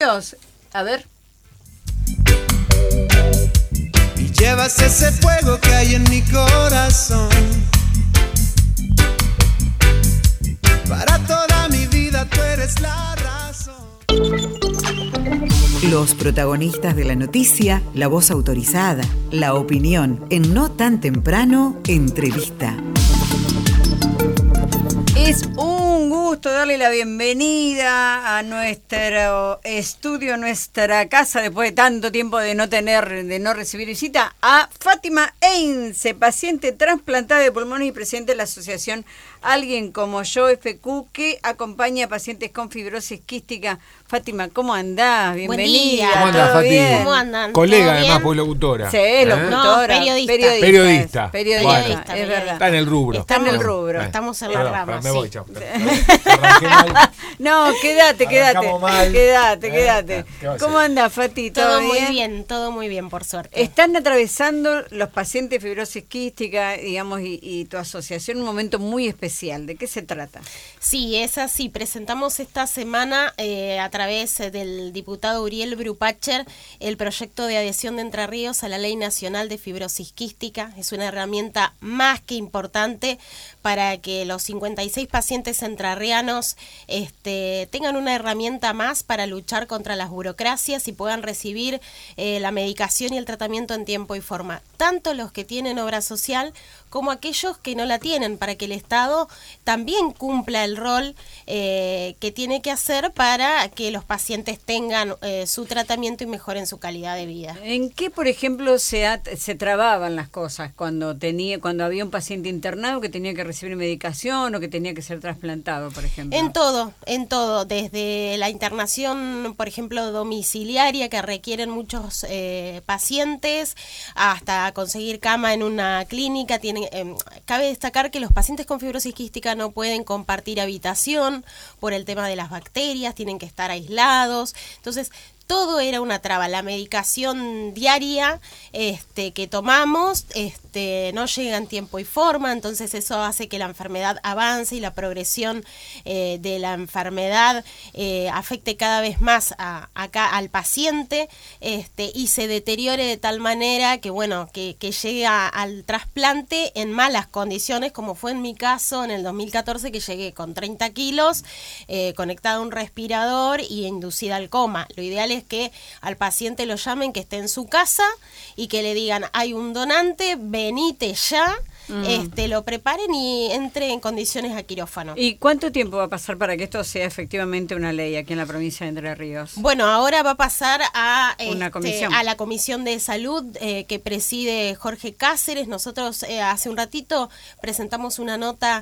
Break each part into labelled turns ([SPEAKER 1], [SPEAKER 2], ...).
[SPEAKER 1] Ríos. A ver.
[SPEAKER 2] Y llevas ese fuego que hay en mi corazón. Para toda mi vida tú eres la razón.
[SPEAKER 3] Los protagonistas de la noticia, la voz autorizada, la opinión en No Tan Temprano, entrevista.
[SPEAKER 1] Es un gusto darle la bienvenida a nuestro estudio, nuestra casa, después de tanto tiempo de no recibir visita, a Fátima Heinze, paciente trasplantada de pulmones y presidente de la asociación Alguien Como Yo, FQ, que acompaña a pacientes con fibrosis quística. Fátima, ¿cómo andás? Bienvenida.
[SPEAKER 4] ¿Cómo andás, Fati?
[SPEAKER 1] Bien?
[SPEAKER 5] ¿Cómo andan?
[SPEAKER 4] Colega, además, pues locutora.
[SPEAKER 1] Sí, locutora.
[SPEAKER 5] No,
[SPEAKER 1] Periodista,
[SPEAKER 5] Bueno,
[SPEAKER 1] es verdad.
[SPEAKER 4] Está en el rubro.
[SPEAKER 1] Está en el rubro.
[SPEAKER 5] Estamos en las ramas.
[SPEAKER 4] Me
[SPEAKER 5] sí.
[SPEAKER 4] voy, chao. Arranqué mal.
[SPEAKER 1] No, quédate.
[SPEAKER 4] Arrancamos mal.
[SPEAKER 1] Quédate.
[SPEAKER 4] ¿Qué va a
[SPEAKER 1] ¿Cómo
[SPEAKER 4] hacer?
[SPEAKER 1] andás, Fati?
[SPEAKER 5] Todo muy bien, por suerte.
[SPEAKER 1] Están atravesando los pacientes de fibrosis quística, digamos, y tu asociación un momento muy especial. ¿De qué se trata?
[SPEAKER 5] Sí, es así. Presentamos esta semana a través del diputado Uriel Brupacher el proyecto de adhesión de Entre Ríos a la Ley Nacional de Fibrosis Quística. Es una herramienta más que importante para que los 56 pacientes entrerrianos tengan una herramienta más para luchar contra las burocracias y puedan recibir la medicación y el tratamiento en tiempo y forma. Tanto los que tienen obra social como aquellos que no la tienen, para que el Estado también cumpla el rol que tiene que hacer para que los pacientes tengan su tratamiento y mejoren su calidad de vida.
[SPEAKER 1] ¿En qué, por ejemplo, se trababan las cosas cuando había un paciente internado que tenía que recibir medicación o que tenía que ser trasplantado, por ejemplo?
[SPEAKER 5] En todo, desde la internación, por ejemplo, domiciliaria, que requieren muchos pacientes, hasta conseguir cama en una clínica. Cabe destacar que los pacientes con fibrosis quística no pueden compartir habitación por el tema de las bacterias, tienen que estar aislados. Entonces, todo era una traba. La medicación diaria que tomamos no llega en tiempo y forma, entonces eso hace que la enfermedad avance y la progresión de la enfermedad afecte cada vez más al paciente y se deteriore de tal manera que llegue al trasplante en malas condiciones, como fue en mi caso en el 2014, que llegué con 30 kilos, conectada a un respirador y inducida al coma. Lo ideal es que al paciente lo llamen, que esté en su casa y que le digan: hay un donante, venite ya, lo preparen y entre en condiciones a quirófano.
[SPEAKER 1] ¿Y cuánto tiempo va a pasar para que esto sea efectivamente una ley aquí en la provincia de Entre Ríos?
[SPEAKER 5] Bueno, ahora va a pasar a la Comisión de Salud que preside Jorge Cáceres. Nosotros hace un ratito presentamos una nota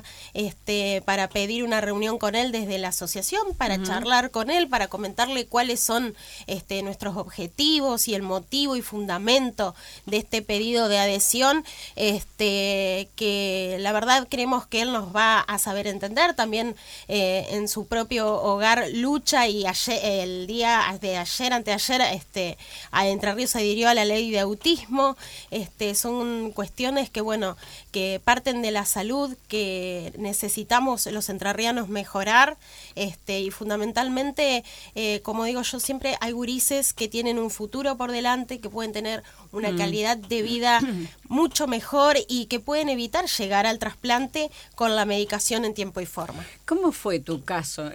[SPEAKER 5] para pedir una reunión con él desde la asociación, para charlar con él, para comentarle cuáles son nuestros objetivos y el motivo y fundamento de este pedido de adhesión, que la verdad creemos que él nos va a saber entender. También en su propio hogar lucha, y el día de ayer, anteayer, a Entre Ríos se adhirió a la ley de autismo. Son cuestiones que parten de la salud, que necesitamos los entrerrianos mejorar, y fundamentalmente, como digo yo siempre, hay gurises que tienen un futuro por delante, que pueden tener una calidad de vida mucho mejor y que pueden evitar llegar al trasplante con la medicación en tiempo y forma.
[SPEAKER 1] ¿Cómo fue tu caso?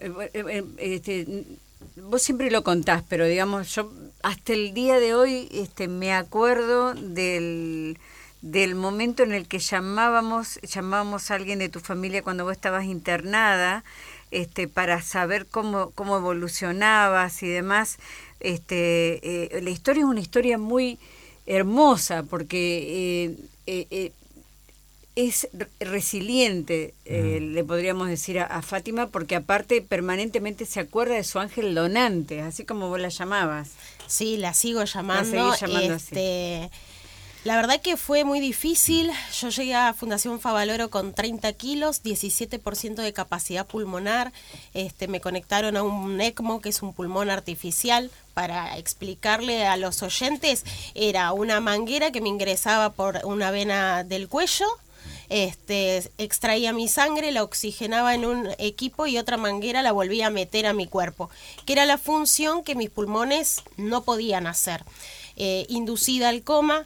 [SPEAKER 1] Vos siempre lo contás, pero digamos, yo hasta el día de hoy me acuerdo del momento en el que llamábamos a alguien de tu familia cuando vos estabas internada, para saber cómo evolucionabas y demás. La historia es una historia muy hermosa porque es resiliente, le podríamos decir a Fátima, porque aparte permanentemente se acuerda de su ángel donante, así como vos la llamabas.
[SPEAKER 5] Sí, la sigo llamando.
[SPEAKER 1] La seguís llamando así.
[SPEAKER 5] La verdad que fue muy difícil. Yo llegué a Fundación Favaloro con 30 kilos, 17% de capacidad pulmonar. Me conectaron a un ECMO, que es un pulmón artificial. Para explicarle a los oyentes, era una manguera que me ingresaba por una vena del cuello, extraía mi sangre, la oxigenaba en un equipo y otra manguera la volvía a meter a mi cuerpo, que era la función que mis pulmones no podían hacer. Inducida al coma,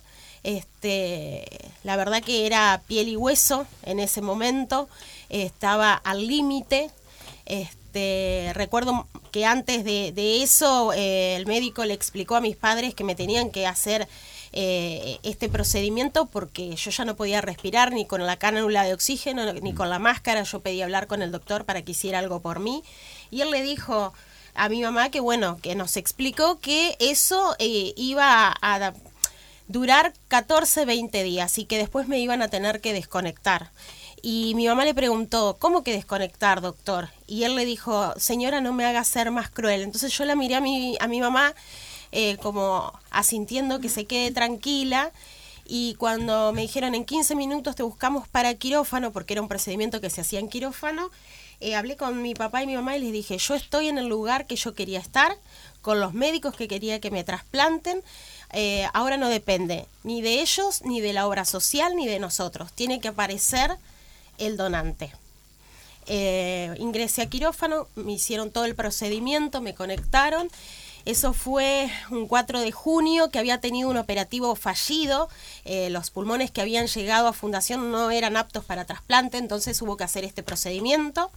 [SPEAKER 5] la verdad que era piel y hueso en ese momento, estaba al límite. Recuerdo que antes de eso el médico le explicó a mis padres que me tenían que hacer este procedimiento porque yo ya no podía respirar ni con la cánula de oxígeno ni con la máscara. Yo pedí hablar con el doctor para que hiciera algo por mí y él le dijo a mi mamá que bueno, que nos explicó que eso iba a durar 14, 20 días y que después me iban a tener que desconectar. Y mi mamá le preguntó, ¿cómo que desconectar, doctor? Y él le dijo, señora, no me haga ser más cruel. Entonces yo la miré a mi mamá como asintiendo que se quede tranquila. Y cuando me dijeron, en 15 minutos te buscamos para quirófano, porque era un procedimiento que se hacía en quirófano, hablé con mi papá y mi mamá y les dije, yo estoy en el lugar que yo quería estar, con los médicos que quería que me trasplanten. Ahora no depende ni de ellos, ni de la obra social, ni de nosotros. Tiene que aparecer el donante. Ingresé a quirófano, me hicieron todo el procedimiento, me conectaron. Eso fue un 4 de junio, que había tenido un operativo fallido. Los pulmones que habían llegado a fundación no eran aptos para trasplante, entonces hubo que hacer este procedimiento.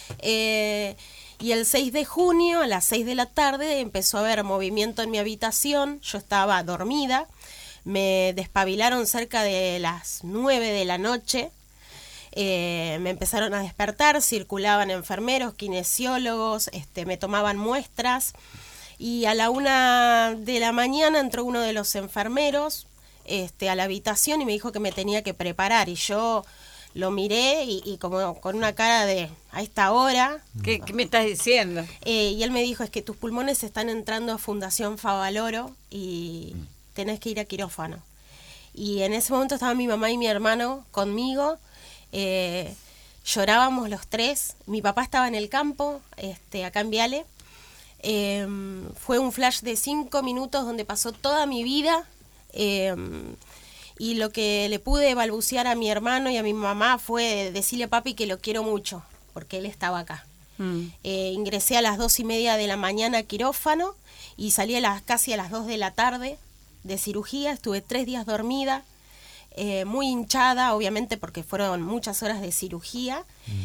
[SPEAKER 5] Y el 6 de junio, a las 6 de la tarde, empezó a haber movimiento en mi habitación. Yo estaba dormida. Me despabilaron cerca de las 9 de la noche. Me empezaron a despertar, circulaban enfermeros, kinesiólogos, me tomaban muestras. Y a la 1 de la mañana entró uno de los enfermeros a la habitación y me dijo que me tenía que preparar. Y yo lo miré y como con una cara de, a esta hora.
[SPEAKER 1] ¿Qué me estás diciendo?
[SPEAKER 5] Y él me dijo, es que tus pulmones están entrando a Fundación Favaloro y tenés que ir a quirófano. Y en ese momento estaban mi mamá y mi hermano conmigo. Llorábamos los tres. Mi papá estaba en el campo, acá en Viale. Fue un flash de 5 minutos donde pasó toda mi vida. Y lo que le pude balbucear a mi hermano y a mi mamá fue decirle a papi que lo quiero mucho, porque él estaba acá. Ingresé a las 2:30 de la mañana a quirófano y salí casi a las 2 de la tarde de cirugía. Estuve 3 días dormida, muy hinchada, obviamente, porque fueron muchas horas de cirugía.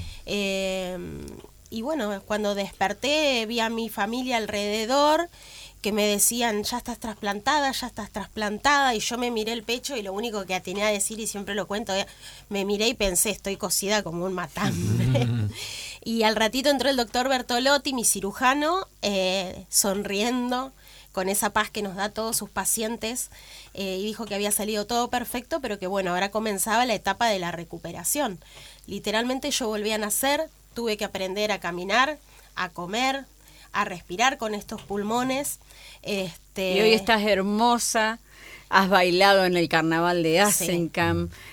[SPEAKER 5] Y bueno, cuando desperté vi a mi familia alrededor que me decían, ya estás trasplantada, y yo me miré el pecho y lo único que atiné a decir, y siempre lo cuento, me miré y pensé, estoy cocida como un matambre. Y al ratito entró el doctor Bertolotti, mi cirujano, sonriendo, con esa paz que nos da a todos sus pacientes, y dijo que había salido todo perfecto, pero que bueno, ahora comenzaba la etapa de la recuperación. Literalmente yo volví a nacer, tuve que aprender a caminar, a comer, a respirar con estos pulmones.
[SPEAKER 1] Y hoy estás hermosa, has bailado en el carnaval de Asencam.
[SPEAKER 5] Sí.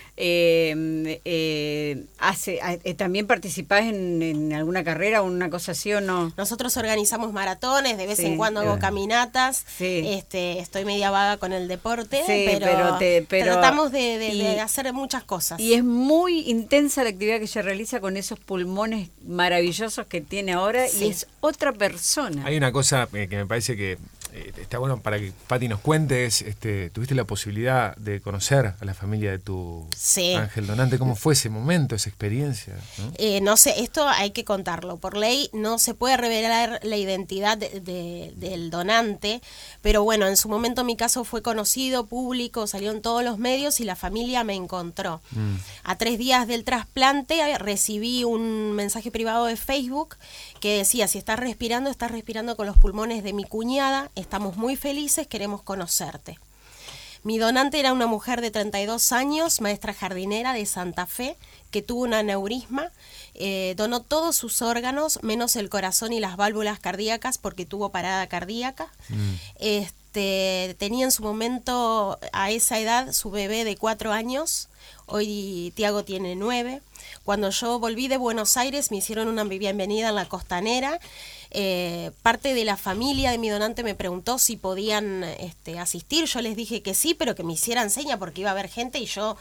[SPEAKER 1] ¿También participás en alguna carrera o una cosa así o no?
[SPEAKER 5] Nosotros organizamos maratones, de vez en cuando hago caminatas.
[SPEAKER 1] Sí.
[SPEAKER 5] Estoy media vaga con el deporte,
[SPEAKER 1] Sí,
[SPEAKER 5] pero tratamos de hacer muchas cosas.
[SPEAKER 1] Y es muy intensa la actividad que ella realiza con esos pulmones maravillosos que tiene ahora,
[SPEAKER 5] Sí.
[SPEAKER 1] y es otra persona.
[SPEAKER 4] Hay una cosa que me parece que está bueno para que Pati nos cuentes. Tuviste la posibilidad de conocer a la familia de tu
[SPEAKER 5] Sí.
[SPEAKER 4] ángel donante. ¿Cómo fue ese momento, esa experiencia? ¿No?
[SPEAKER 5] No sé, esto hay que contarlo. Por ley no se puede revelar la identidad del donante, pero bueno, en su momento mi caso fue conocido, público, salió en todos los medios y la familia me encontró. A 3 días del trasplante recibí un mensaje privado de Facebook que decía, si estás respirando con los pulmones de mi cuñada, estamos muy felices, queremos conocerte. Mi donante era una mujer de 32 años, maestra jardinera de Santa Fe, que tuvo un aneurisma, donó todos sus órganos, menos el corazón y las válvulas cardíacas, porque tuvo parada cardíaca. Tenía en su momento, a esa edad, su bebé de 4 años, hoy Tiago tiene 9. Cuando yo volví de Buenos Aires me hicieron una bienvenida en la Costanera. Parte de la familia de mi donante me preguntó si podían asistir. Yo les dije que sí, pero que me hicieran seña porque iba a haber gente y yo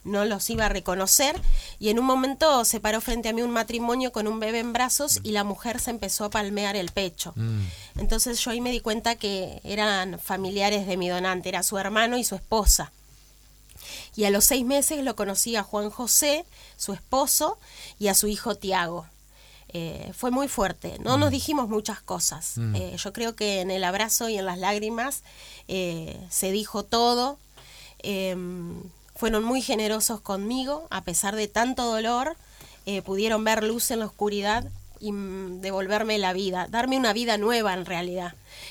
[SPEAKER 5] no los iba a reconocer, y en un momento se paró frente a mí un matrimonio con un bebé en brazos y la mujer se empezó a palmear el pecho. Entonces yo ahí me di cuenta que eran familiares de mi donante, era su hermano y su esposa. Y a los 6 meses lo conocí a Juan José, su esposo, y a su hijo Tiago. Fue muy fuerte, no nos dijimos muchas cosas. Yo creo que en el abrazo y en las lágrimas se dijo todo. Fueron muy generosos conmigo, a pesar de tanto dolor, pudieron ver luz en la oscuridad y devolverme la vida, darme una vida nueva en realidad.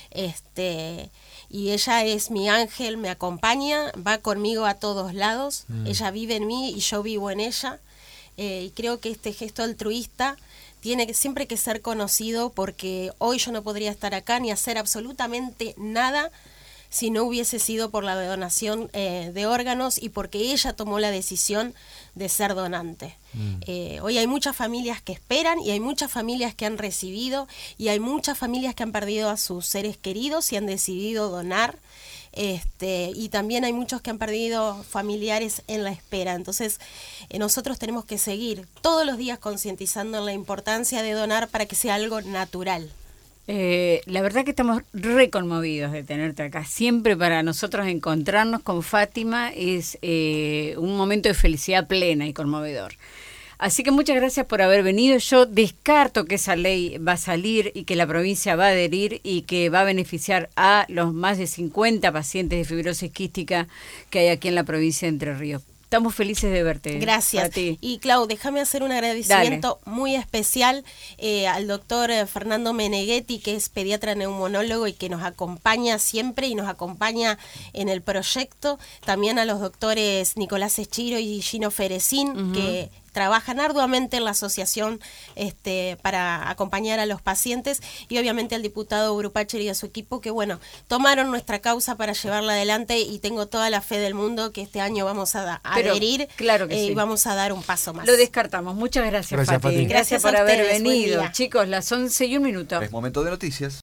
[SPEAKER 5] Y ella es mi ángel, me acompaña, va conmigo a todos lados, ella vive en mí y yo vivo en ella, y creo que este gesto altruista tiene siempre que ser conocido, porque hoy yo no podría estar acá ni hacer absolutamente nada si no hubiese sido por la donación de órganos y porque ella tomó la decisión de ser donante. Hoy hay muchas familias que esperan y hay muchas familias que han recibido y hay muchas familias que han perdido a sus seres queridos y han decidido donar. Y también hay muchos que han perdido familiares en la espera. Entonces nosotros tenemos que seguir todos los días concientizando en la importancia de donar para que sea algo natural.
[SPEAKER 1] La verdad que estamos re conmovidos de tenerte acá. Siempre para nosotros encontrarnos con Fátima es un momento de felicidad plena y conmovedor. Así que muchas gracias por haber venido. Yo descarto que esa ley va a salir y que la provincia va a adherir y que va a beneficiar a los más de 50 pacientes de fibrosis quística que hay aquí en la provincia de Entre Ríos. Estamos felices de verte.
[SPEAKER 5] Gracias. Y Clau, déjame hacer un agradecimiento muy especial al doctor Fernando Meneghetti, que es pediatra neumonólogo y que nos acompaña siempre y nos acompaña en el proyecto. También a los doctores Nicolás Eschiro y Gino Ferecín, que trabajan arduamente en la asociación para acompañar a los pacientes, y obviamente al diputado Brupacher y a su equipo que, bueno, tomaron nuestra causa para llevarla adelante, y tengo toda la fe del mundo que este año vamos a adherir.
[SPEAKER 1] Claro que sí.
[SPEAKER 5] Y vamos a dar un paso más.
[SPEAKER 1] Lo descartamos. Muchas gracias, Fati.
[SPEAKER 5] Gracias
[SPEAKER 1] por
[SPEAKER 5] a
[SPEAKER 1] haber
[SPEAKER 5] ustedes.
[SPEAKER 1] venido. Chicos, las 11:01.
[SPEAKER 6] Es momento de noticias.